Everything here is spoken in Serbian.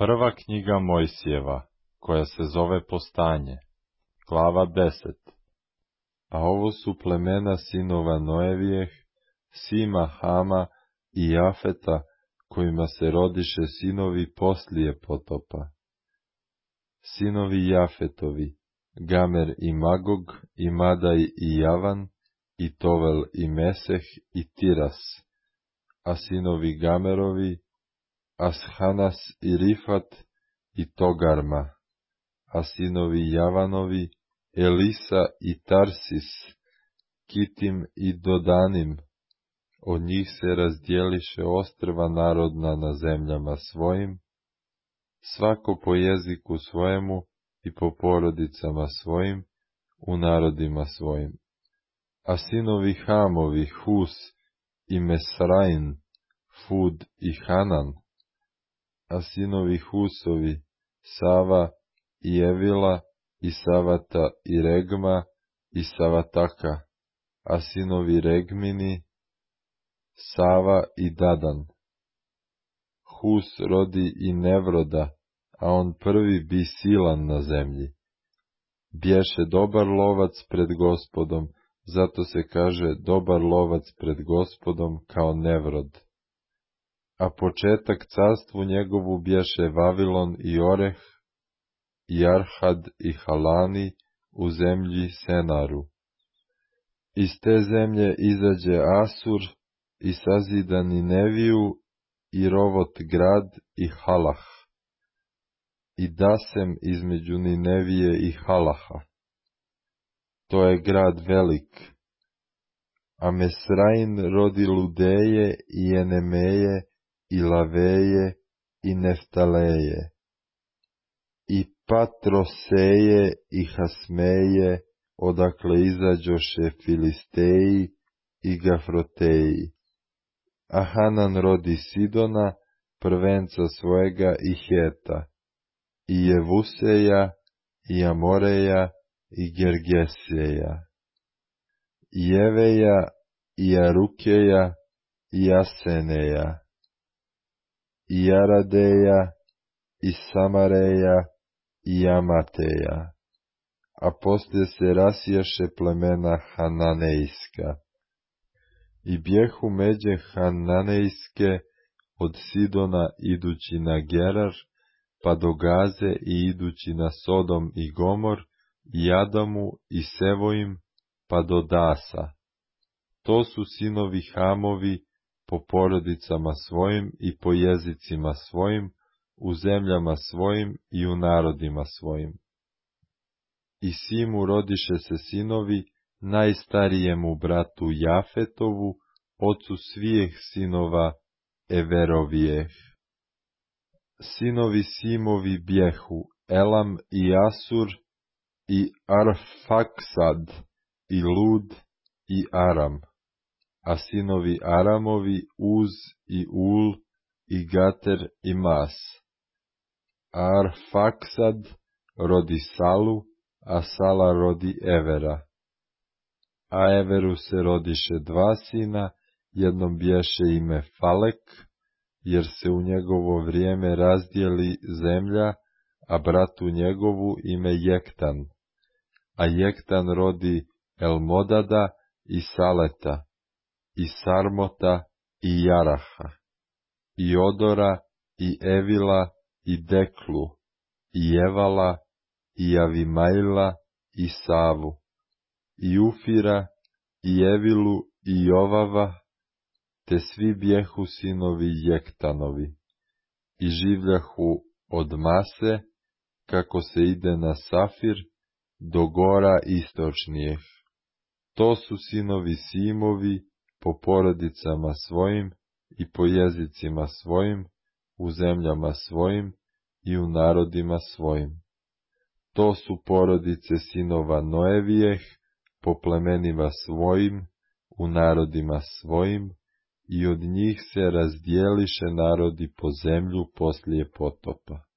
Prva knjiga Mojsijeva, koja se zove Postanje, glava 10. A ovo su plemena sinova Noevijeh, Sima, Hama i Jafeta, kojima se rodiše sinovi poslije potopa. Sinovi Jafetovi, Gamer i Magog, i Madaj i Javan, i Tovel i Meseh i Tiras. A sinovi Gamerovi, Ashanas i Rifat i Togarma. A sinovi Javanovi, Elisa i Tarsis, Kitim i Dodanim. Od njih se razdjeliše ostrva narodna na zemljama svojim, svako po jeziku svojemu i po porodicama svojim, u narodima svojim. A sinovi Hamovi, Hus i Mesrain, Fud i Hanan. A sinovi Husovi, Sava i Evila i Savata i Regma i Savataka. A sinovi Regmini, Sava i Dadan. Hus rodi i Nevroda, a on prvi bi silan na zemlji. Bješe dobar lovac pred Gospodom, zato se kaže dobar lovac pred Gospodom kao Nevrod. A početak carstvu njegovu bješe Vavilon i Oreh, i Arhad i Halani u zemlji Senaru. Iz te zemlje izađe Asur i sazida Nineviju i Rovot grad i Halah. I Dasem između Ninevije i Halaha. To je grad velik. A Mesrain rodi Ludeje i Enemeje i Laveje i Neftaleje. I Patroseje i Hasmeje, odakle izađoše Filisteji i Gafroteji. A Hanan rodi Sidona, prvenca svojega i Heta, i Jevuseja, i Amoreja, i Gergeseja, i Jeveja, i Arukeja, i Aseneja, i Aradeja, i Samareja, i Amateja. A poslije se rasijaše plemena Hananejska. I bjehu međe Hananejske od Sidona idući na Gerar, pa do Gaze i idući na Sodom i Gomor, i Adamu i Sevojim, pa do Dasa. To su sinovi Hamovi po porodicama svojim i po jezicima svojim, u zemljama svojim i u narodima svojim. I Simu rodiše se sinovi, najstarijemu bratu Jafetovu, ocu svijeh sinova Everovijeh. Sinovi Simovi bjehu, Elam i Asur, i Arfaksad, i Lud, i Aram. A sinovi Aramovi, Uz i Ul, i Gater i Mas. Arfaksad rodi Salu, a Sala rodi Evera. A Everu se rodiše dva sina, jednom bješe ime Falek, jer se u njegovo vrijeme razdijeli zemlja, a bratu njegovu ime Jektan. A Jektan rodi Elmodada i Saleta, i Sarmota i Jaraha, i Odora, i Evila, i Deklu, i Evala, i Avimajla, i Savu, i Ufira, i Evilu, i Jovava, te svi bjehu sinovi Jektanovi, i življahu od Mase, kako se ide na Safir, do gora istočnijeh. To su sinovi Simovi po porodicama svojim i po jezicima svojim, u zemljama svojim i u narodima svojim. To su porodice sinova Noevijeh po plemenima svojim, u narodima svojim, i od njih se razdjeliše narodi po zemlju poslije potopa.